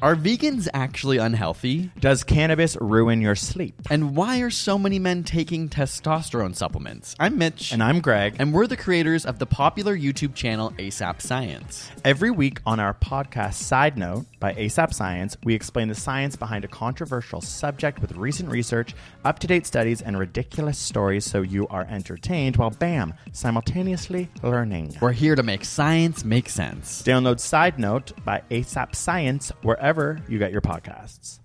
Are vegans actually unhealthy? Does cannabis ruin your sleep? And why are so many men taking testosterone supplements? I'm Mitch. And I'm Greg. And we're the creators of the popular YouTube channel ASAP Science. Every week on our podcast Side Note by ASAP Science, we explain the science behind a controversial subject with recent research, up-to-date studies, and ridiculous stories so you are entertained while, bam, simultaneously learning. We're here to make science make sense. Download Side Note by ASAP Science wherever you get your podcasts.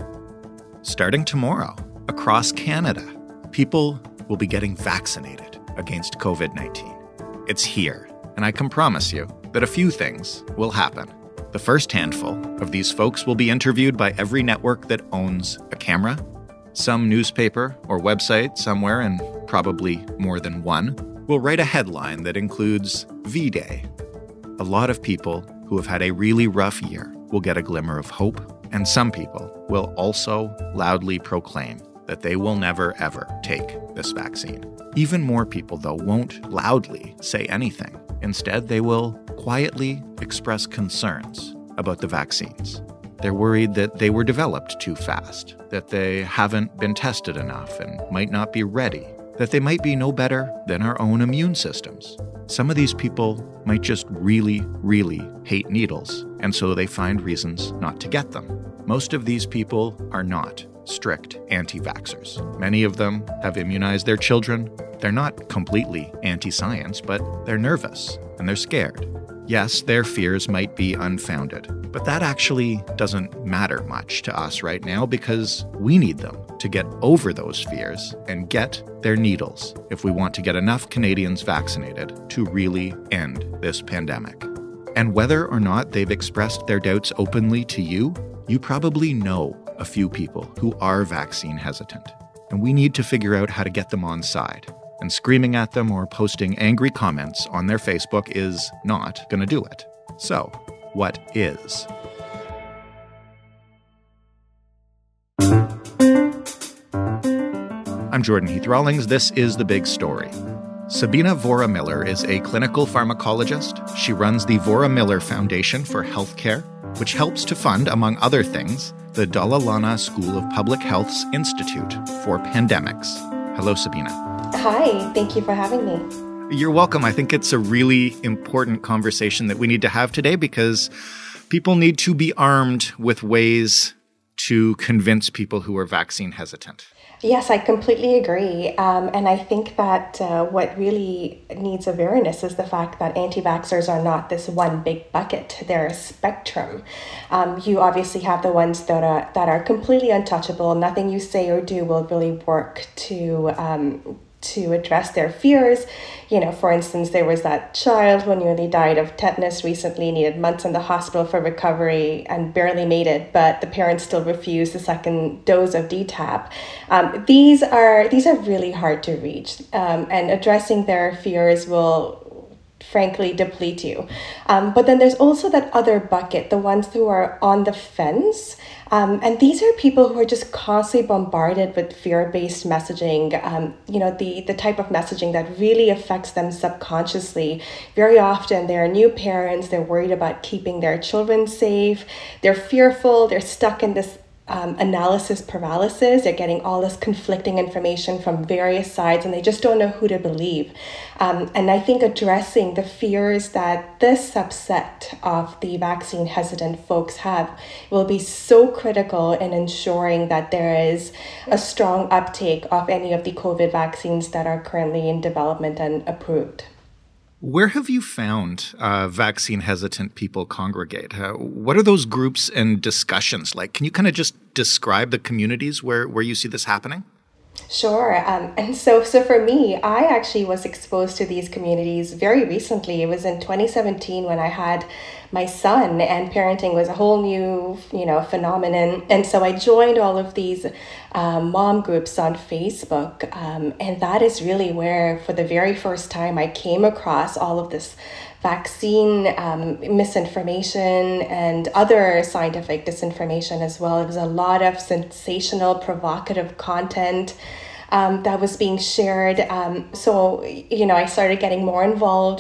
Starting tomorrow, across Canada, people will be getting vaccinated against COVID-19. It's here, and I can promise you that a few things will happen. The first handful of these folks will be interviewed by every network that owns a camera, some newspaper or website somewhere, and probably more than one, will write a headline that includes V-Day. A lot of people who have had a really rough year will get a glimmer of hope, and some people will also loudly proclaim that they will never, ever take this vaccine. Even more people, though, won't loudly say anything. Instead, they will quietly express concerns about the vaccines. They're worried that they were developed too fast, that they haven't been tested enough and might not be ready, that they might be no better than our own immune systems. Some of these people might just really, really hate needles, and so they find reasons not to get them. Most of these people are not strict anti-vaxxers. Many of them have immunized their children. They're not completely anti-science, but they're nervous and they're scared. Yes, their fears might be unfounded, but that actually doesn't matter much to us right now because we need them to get over those fears and get their needles if we want to get enough Canadians vaccinated to really end this pandemic. And whether or not they've expressed their doubts openly to you, you probably know a few people who are vaccine hesitant. And we need to figure out how to get them on side. And screaming at them or posting angry comments on their Facebook is not going to do it. So, what is? I'm Jordan Heath Rawlings. This is The Big Story. Sabina Vora-Miller is a clinical pharmacologist. She runs the Vora-Miller Foundation for Healthcare, which helps to fund, among other things, the Dalla Lana School of Public Health's Institute for Pandemics. Hello, Sabina. Hi, thank you for having me. You're welcome. I think it's a really important conversation that we need to have today because people need to be armed with ways to convince people who are vaccine hesitant. Yes, I completely agree. And I think that what really needs awareness is the fact that anti-vaxxers are not this one big bucket. They're a spectrum. You obviously have the ones that are completely untouchable. Nothing you say or do will really work to address their fears. You know, for instance, there was that child who nearly died of tetanus recently, needed months in the hospital for recovery and barely made it, but the parents still refused the second dose of DTaP. These are really hard to reach, and addressing their fears will frankly deplete you. But then there's also that other bucket, the ones who are on the fence. And these are people who are just constantly bombarded with fear-based messaging, the type of messaging that really affects them subconsciously. Very often they're new parents, they're worried about keeping their children safe, they're fearful, they're stuck in this analysis paralysis. They're getting all this conflicting information from various sides and they just don't know who to believe. And I think addressing the fears that this subset of the vaccine hesitant folks have will be so critical in ensuring that there is a strong uptake of any of the COVID vaccines that are currently in development and approved. Where have you found vaccine-hesitant people congregate? What are those groups and discussions like? Can you kind of just describe the communities where you see this happening? Sure. And so for me, I actually was exposed to these communities very recently. It was in 2017 when I had my son, and parenting was a whole new, phenomenon. And so I joined all of these mom groups on Facebook. And that is really where, for the very first time, I came across all of this vaccine misinformation and other scientific disinformation as well. It was a lot of sensational, provocative content that was being shared. So I started getting more involved.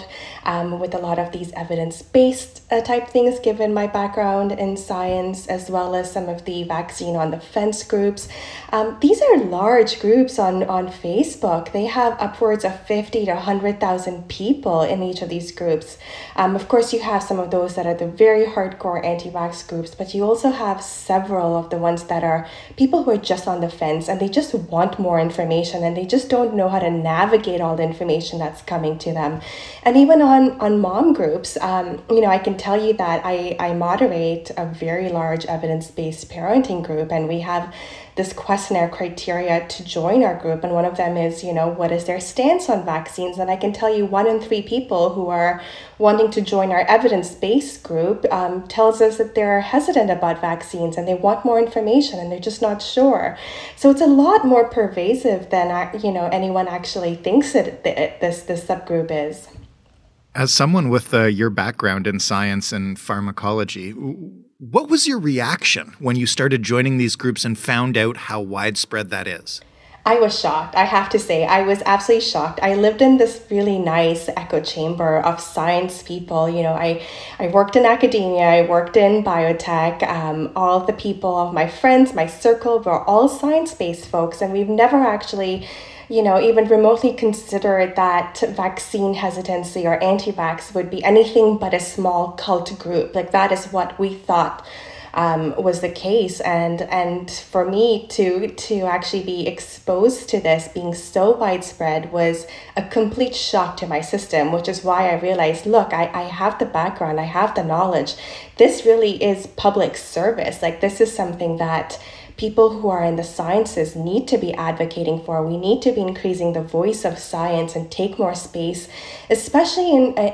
with a lot of these evidence-based type things, given my background in science, as well as some of the vaccine on the fence groups. These are large groups on Facebook. They have upwards of 50 to 100,000 people in each of these groups. Of course, you have some of those that are the very hardcore anti-vax groups, but you also have several of the ones that are people who are just on the fence and they just want more information and they just don't know how to navigate all the information that's coming to them. And even on mom groups, I can tell you that I moderate a very large evidence-based parenting group, and we have this questionnaire criteria to join our group. And one of them is, what is their stance on vaccines? And I can tell you 1 in 3 people who are wanting to join our evidence-based group tells us that they're hesitant about vaccines and they want more information and they're just not sure. So it's a lot more pervasive than, anyone actually thinks this subgroup is. As someone with your background in science and pharmacology, what was your reaction when you started joining these groups and found out how widespread that is? I was shocked. I have to say, I was absolutely shocked. I lived in this really nice echo chamber of science people. I worked in academia, I worked in biotech. All of the people of my friends, my circle were all science-based folks, and we've never actually even remotely considered that vaccine hesitancy or anti-vax would be anything but a small cult group. Like, that is what we thought was the case. And for me to actually be exposed to this being so widespread was a complete shock to my system, which is why I realized, look, I have the background, I have the knowledge. This really is public service. Like, this is something that people who are in the sciences need to be advocating for. We need to be increasing the voice of science and take more space, especially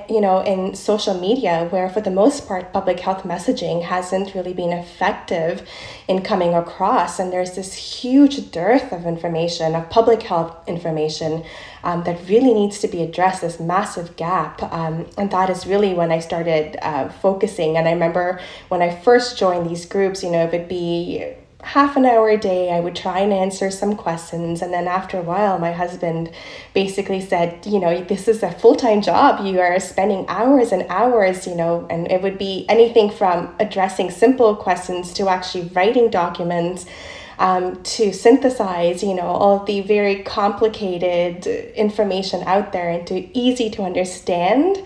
in social media, where for the most part, public health messaging hasn't really been effective in coming across. And there's this huge dearth of information, of public health information, that really needs to be addressed, this massive gap. And that is really when I started focusing. And I remember when I first joined these groups, it would be half an hour a day. I would try and answer some questions. And then after a while, my husband basically said, this is a full-time job. You are spending hours and hours, and it would be anything from addressing simple questions to actually writing documents, to synthesize, all of the very complicated information out there into easy to understand,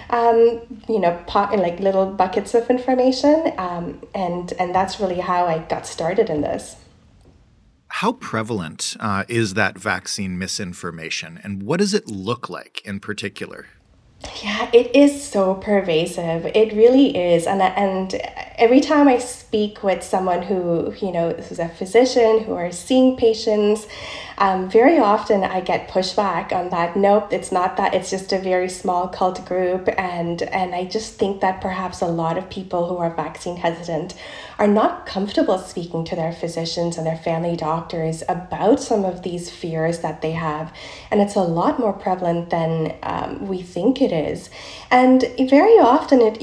like little buckets of information. And that's really how I got started in this. How prevalent is that vaccine misinformation, and what does it look like in particular? Yeah, it is so pervasive. It really is. And every time I speak with someone who, is a physician who are seeing patients, very often I get pushback on that. Nope, it's not that. It's just a very small cult group. And I just think that perhaps a lot of people who are vaccine hesitant are not comfortable speaking to their physicians and their family doctors about some of these fears that they have. And it's a lot more prevalent than we think it is. And very often it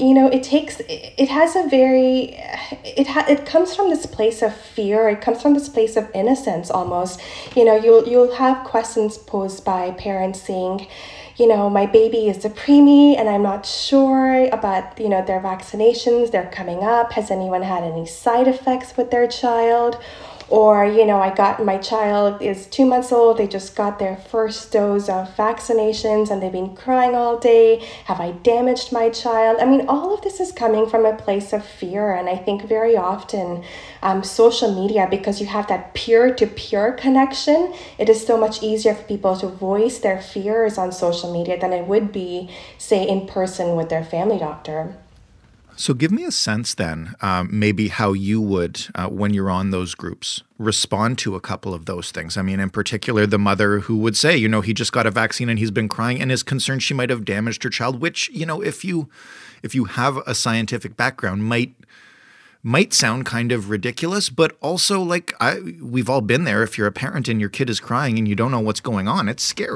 comes from this place of fear. It comes from this place of innocence almost. You'll have questions posed by parents saying, my baby is a preemie and I'm not sure about, their vaccinations. They're coming up. Has anyone had any side effects with their child? Or, my child is 2 months old. They just got their first dose of vaccinations and they've been crying all day. Have I damaged my child? I mean, all of this is coming from a place of fear. And I think very often social media, because you have that peer-to-peer connection, it is so much easier for people to voice their fears on social media than it would be, say, in person with their family doctor. So give me a sense then, maybe how you would, when you're on those groups, respond to a couple of those things. I mean, in particular, the mother who would say, he just got a vaccine and he's been crying and is concerned she might have damaged her child, which, if you have a scientific background, might sound kind of ridiculous, but also we've all been there. If you're a parent and your kid is crying and you don't know what's going on, it's scary.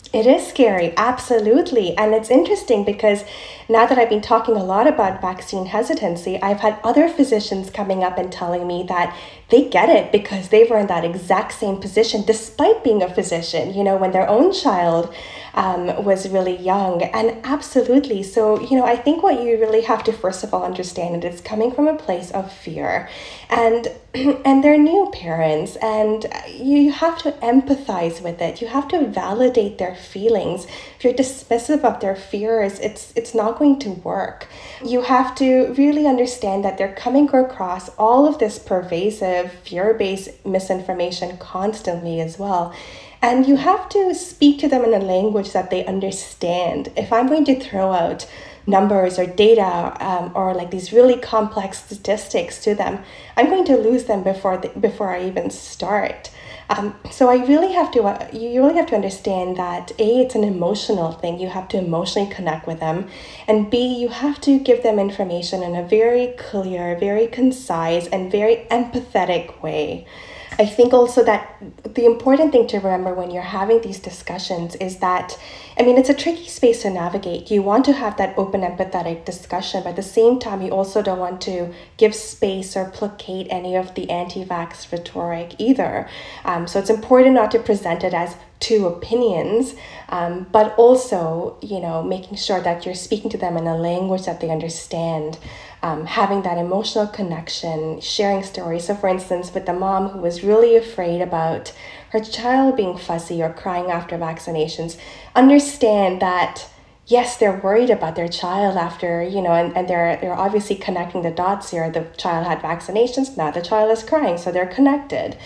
It is scary, absolutely. And it's interesting because now that I've been talking a lot about vaccine hesitancy, I've had other physicians coming up and telling me that they get it because they were in that exact same position despite being a physician, when their own child was really young. And absolutely. So, I think what you really have to first of all understand is it's coming from a place of fear. And and they're new parents, and you have to empathize with it. You have to validate their feelings. If you're dismissive of their fears, it's not going to work. You have to really understand that they're coming across all of this pervasive fear-based misinformation constantly as well. And you have to speak to them in a language that they understand. If I'm going to throw out numbers or data or like these really complex statistics to them, I'm going to lose them before I even start. So you really have to understand that A, it's an emotional thing. You have to emotionally connect with them. And B, you have to give them information in a very clear, very concise, and very empathetic way. I think also that the important thing to remember when you're having these discussions is that, it's a tricky space to navigate. You want to have that open, empathetic discussion, but at the same time, you also don't want to give space or placate any of the anti-vax rhetoric either. So it's important not to present it as two opinions, but also, making sure that you're speaking to them in a language that they understand. Having that emotional connection, sharing stories. So for instance, with the mom who was really afraid about her child being fussy or crying after vaccinations, understand that, yes, they're worried about their child after, and they're obviously connecting the dots here. The child had vaccinations, now the child is crying, so they're connected.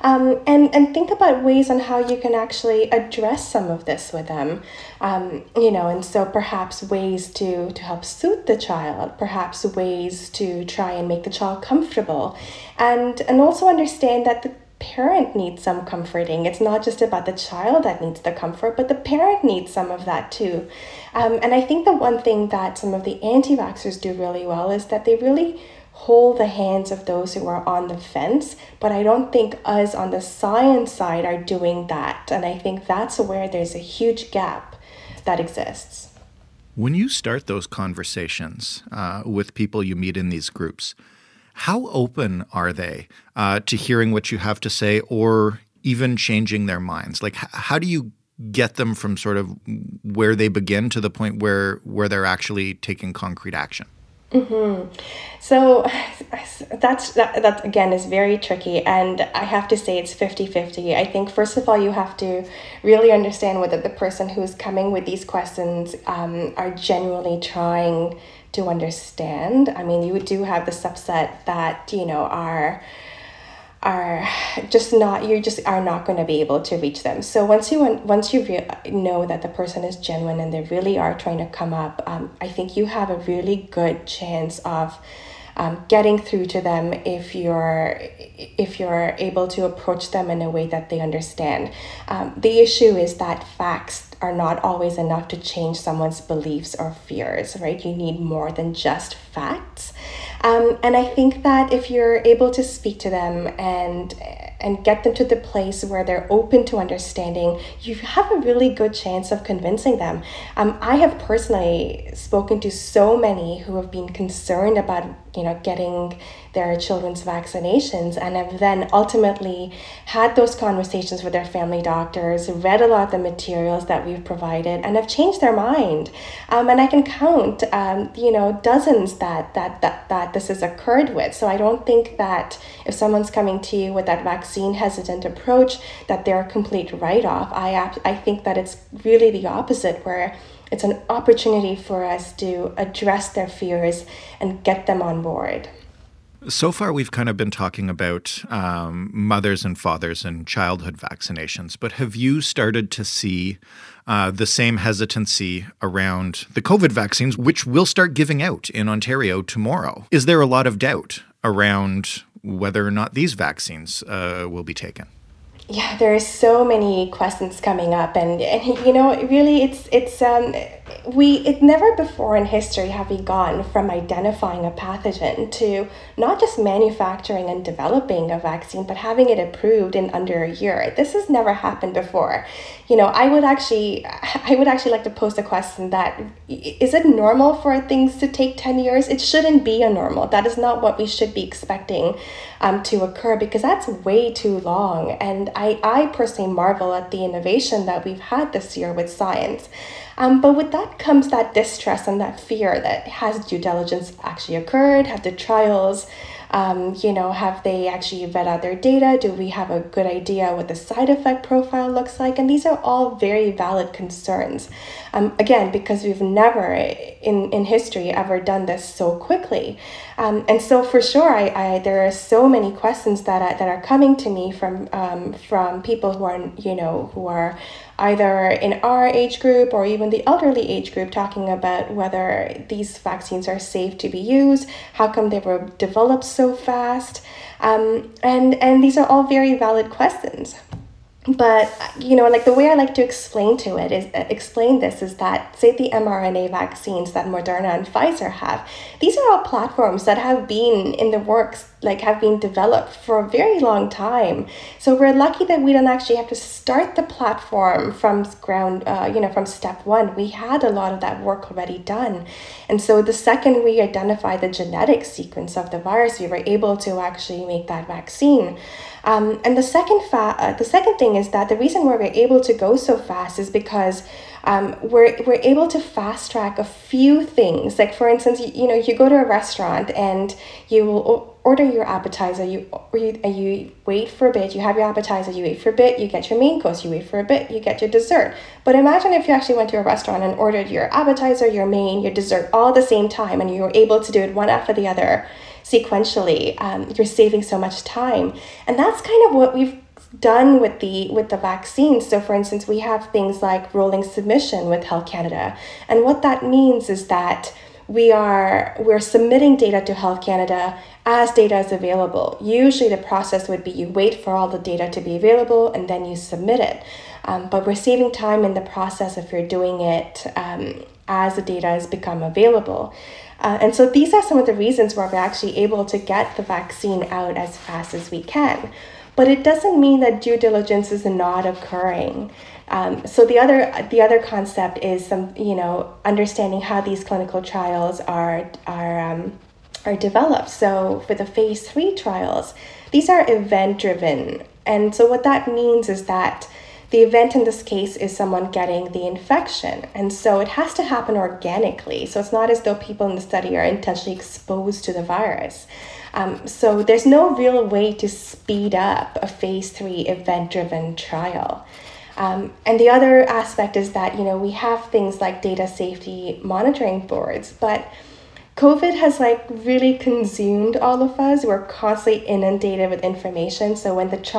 And think about ways on how you can actually address some of this with them, and so perhaps ways to help soothe the child, perhaps ways to try and make the child comfortable, and also understand that the parent needs some comforting. It's not just about the child that needs the comfort, but the parent needs some of that too. And I think the one thing that some of the anti-vaxxers do really well is that they really hold the hands of those who are on the fence, but I don't think us on the science side are doing that. And I think that's where there's a huge gap that exists. When you start those conversations with people you meet in these groups, how open are they to hearing what you have to say or even changing their minds? Like, how do you get them from sort of where they begin to the point where they're actually taking concrete action? Mm-hmm. So that again is very tricky, and I have to say it's 50-50. I think first of all you have to really understand whether the person who's coming with these questions are genuinely trying to understand. You do have the subset that are just not, you just are not going to be able to reach them. So once you know that the person is genuine and they really are trying to come up, I think you have a really good chance of getting through to them if you're able to approach them in a way that they understand. The issue is that facts are not always enough to change someone's beliefs or fears, right? You need more than just facts. And I think that if you're able to speak to them and get them to the place where they're open to understanding, you have a really good chance of convincing them. I have personally spoken to so many who have been concerned about, getting their children's vaccinations, and have then ultimately had those conversations with their family doctors, read a lot of the materials that we've provided, and have changed their mind. And I can count, dozens that this has occurred with. So I don't think that if someone's coming to you with that vaccine hesitant approach, that they're a complete write-off. I think that it's really the opposite, where it's an opportunity for us to address their fears and get them on board. So far, we've kind of been talking about mothers and fathers and childhood vaccinations, but have you started to see the same hesitancy around the COVID vaccines, which will start giving out in Ontario tomorrow? Is there a lot of doubt around whether or not these vaccines will be taken? Yeah, there are so many questions coming up, and really, it's it never before in history have we gone from identifying a pathogen to not just manufacturing and developing a vaccine, but having it approved in under a year. This has never happened before. I would actually like to pose the question that, is it normal for things to take 10 years? It shouldn't be a normal. That is not what we should be expecting to occur, because that's way too long. And I personally marvel at the innovation that we've had this year with science. But with that comes that distrust and that fear that, has due diligence actually occurred? Have the trials, have they actually vet out their data? Do we have a good idea what the side effect profile looks like? And these are all very valid concerns. Again, because we've never in history ever done this so quickly. And so for sure, there are so many questions that are coming to me from people who are either in our age group or even the elderly age group, talking about whether these vaccines are safe to be used, how come they were developed so fast, and these are all very valid questions. But, the way I like to explain this is that, say, the mRNA vaccines that Moderna and Pfizer have, these are all platforms that have been in the works, have been developed for a very long time. So we're lucky that we don't actually have to start the platform from from step one. We had a lot of that work already done. And so the second we identified the genetic sequence of the virus, we were able to actually make that vaccine. And the second thing is that the reason why we're able to go so fast is because we're able to fast track a few things. Like, for instance, you go to a restaurant and you will order your appetizer, you wait for a bit, you have your appetizer, you wait for a bit, you get your main course, you wait for a bit, you get your dessert. But imagine if you actually went to a restaurant and ordered your appetizer, your main, your dessert all at the same time, and you were able to do it one after the other sequentially. You're saving so much time. And that's kind of what we've done with the vaccines. So for instance, we have things like rolling submission with Health Canada. And what that means is that we're submitting data to Health Canada as data is available. Usually the process would be you wait for all the data to be available and then you submit it. But we're saving time in the process if you're doing it as the data has become available. And so these are some of the reasons why we're actually able to get the vaccine out as fast as we can. But it doesn't mean that due diligence is not occurring. So the other concept is understanding how these clinical trials are developed. So for the phase 3 trials, these are event driven. And so what that means is that the event in this case is someone getting the infection. And so it has to happen organically. So it's not as though people in the study are intentionally exposed to the virus. So there's no real way to speed up a phase 3 event-driven trial. And the other aspect is that, we have things like data safety monitoring boards, but COVID has really consumed all of us. We're constantly inundated with information. So when the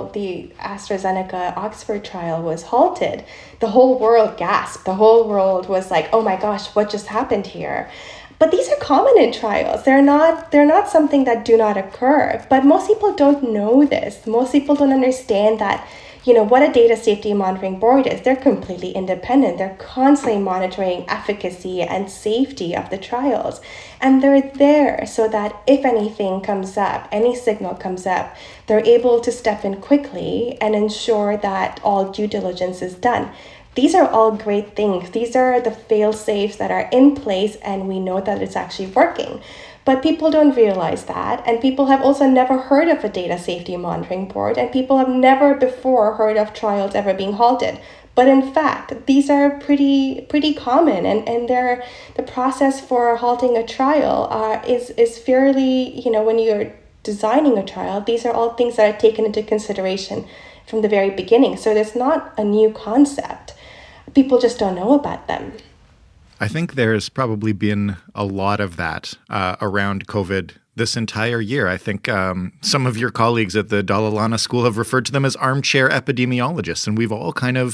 AstraZeneca Oxford trial was halted, the whole world gasped. The whole world was like, oh my gosh, what just happened here? But these are common in trials. They're not something that do not occur. But most people don't know this. Most people don't understand that, what a data safety monitoring board is. They're completely independent. They're constantly monitoring efficacy and safety of the trials. And they're there so that if anything comes up, any signal comes up, they're able to step in quickly and ensure that all due diligence is done. These are all great things. These are the fail-safes that are in place, and we know that it's actually working. But people don't realize that, and people have also never heard of a data safety monitoring board, and people have never before heard of trials ever being halted. But in fact, these are pretty common, and the process for halting a trial is fairly, when you're designing a trial, these are all things that are taken into consideration from the very beginning. So there's not a new concept. People just don't know about them. I think there's probably been a lot of that around COVID this entire year. I think some of your colleagues at the Dalla Lana School have referred to them as armchair epidemiologists, and we've all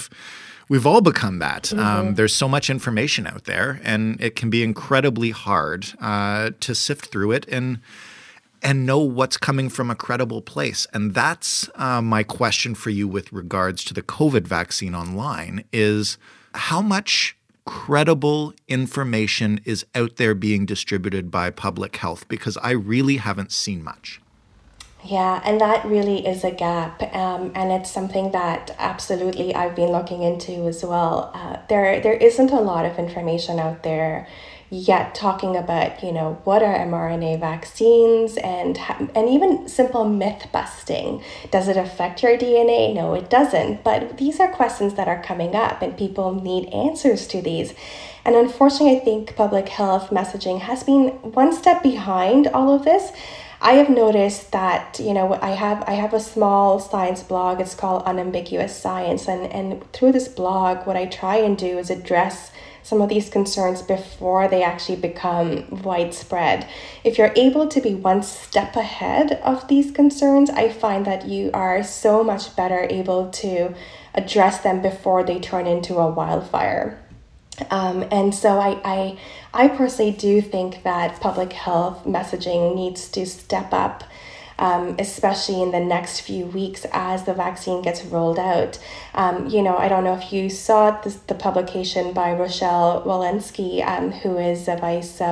become that. Mm-hmm. There's so much information out there, and it can be incredibly hard to sift through it and know what's coming from a credible place. And that's my question for you with regards to the COVID vaccine online is how much credible information is out there being distributed by public health? Because I really haven't seen much. Yeah, and that really is a gap, and it's something that absolutely I've been looking into as well. There isn't a lot of information out there yet talking about, what are mRNA vaccines and even simple myth busting. Does it affect your DNA? No, it doesn't. But these are questions that are coming up, and people need answers to these. And unfortunately, I think public health messaging has been one step behind all of this. I have noticed that, I have a small science blog. It's called Unambiguous Science. And through this blog, what I try and do is address some of these concerns before they actually become widespread. If you're able to be one step ahead of these concerns, I find that you are so much better able to address them before they turn into a wildfire. And so I personally do think that public health messaging needs to step up, especially in the next few weeks as the vaccine gets rolled out. I don't know if you saw the publication by Rochelle Walensky, who is a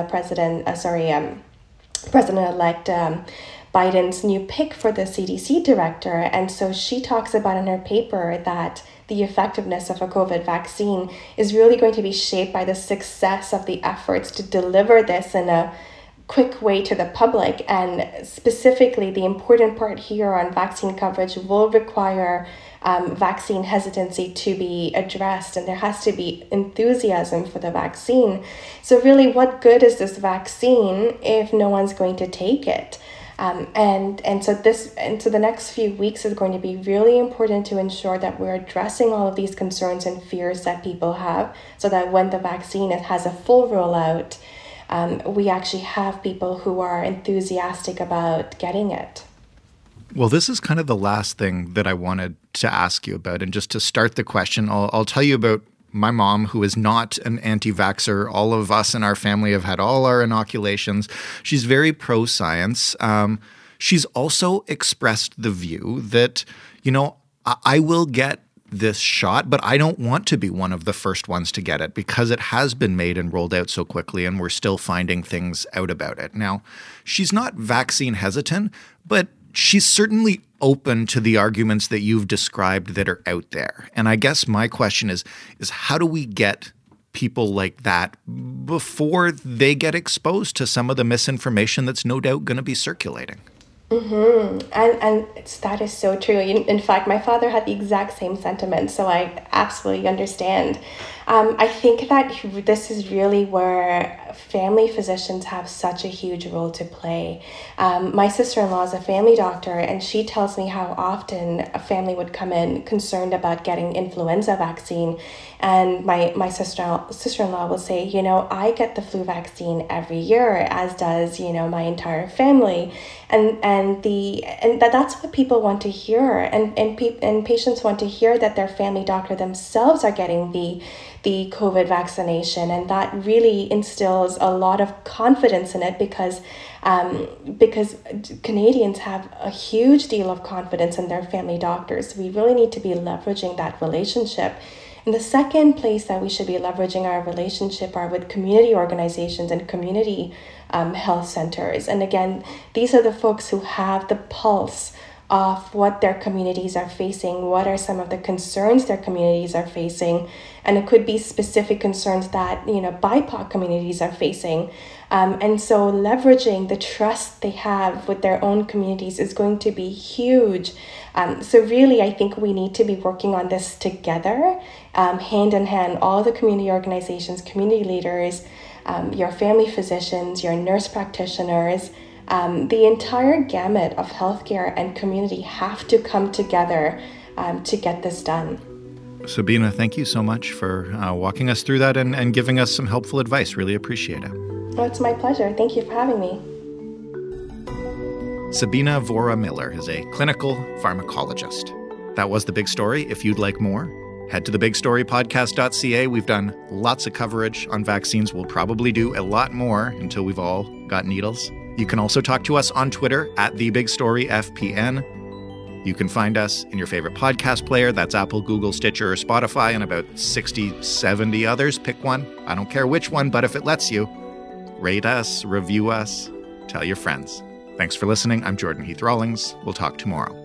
President-elect Biden's new pick for the CDC director. And so she talks about in her paper that the effectiveness of a COVID vaccine is really going to be shaped by the success of the efforts to deliver this in a quick way to the public. And specifically, the important part here on vaccine coverage will require vaccine hesitancy to be addressed, and there has to be enthusiasm for the vaccine. So really, what good is this vaccine if no one's going to take it? So the next few weeks is going to be really important to ensure that we're addressing all of these concerns and fears that people have, so that when the vaccine has a full rollout, we actually have people who are enthusiastic about getting it. Well, this is kind of the last thing that I wanted to ask you about. And just to start the question, I'll tell you about my mom, who is not an anti-vaxxer. All of us in our family have had all our inoculations. She's very pro-science. She's also expressed the view that, I will get this shot, but I don't want to be one of the first ones to get it because it has been made and rolled out so quickly, and we're still finding things out about it. Now, she's not vaccine hesitant, but she's certainly open to the arguments that you've described that are out there. And I guess my question is how do we get people like that before they get exposed to some of the misinformation that's no doubt going to be circulating? Mm-hmm. And that is so true. In fact, my father had the exact same sentiment, so I absolutely understand. I think that this is really where family physicians have such a huge role to play. My sister-in-law is a family doctor, and she tells me how often a family would come in concerned about getting influenza vaccine. And my sister-in-law will say, I get the flu vaccine every year, as does, my entire family. And that's what people want to hear. And patients want to hear that their family doctor themselves are getting the COVID vaccination, and that really instills a lot of confidence in it because Canadians have a huge deal of confidence in their family doctors. We really need to be leveraging that relationship. And the second place that we should be leveraging our relationship are with community organizations and community health centers. And again, these are the folks who have the pulse of what their communities are facing, what are some of the concerns their communities are facing, and it could be specific concerns that BIPOC communities are facing. And so leveraging the trust they have with their own communities is going to be huge. So really, I think we need to be working on this together, hand in hand, all the community organizations, community leaders, your family physicians, your nurse practitioners, the entire gamut of healthcare and community have to come together to get this done. Sabina, thank you so much for walking us through that and giving us some helpful advice. Really appreciate it. Oh, it's my pleasure. Thank you for having me. Sabina Vora-Miller is a clinical pharmacologist. That was The Big Story. If you'd like more, head to thebigstorypodcast.ca. We've done lots of coverage on vaccines. We'll probably do a lot more until we've all got needles. You can also talk to us on Twitter at TheBigStoryFPN. You can find us in your favorite podcast player. That's Apple, Google, Stitcher, or Spotify, and about 60, 70 others. Pick one. I don't care which one, but if it lets you, rate us, review us, tell your friends. Thanks for listening. I'm Jordan Heath Rawlings. We'll talk tomorrow.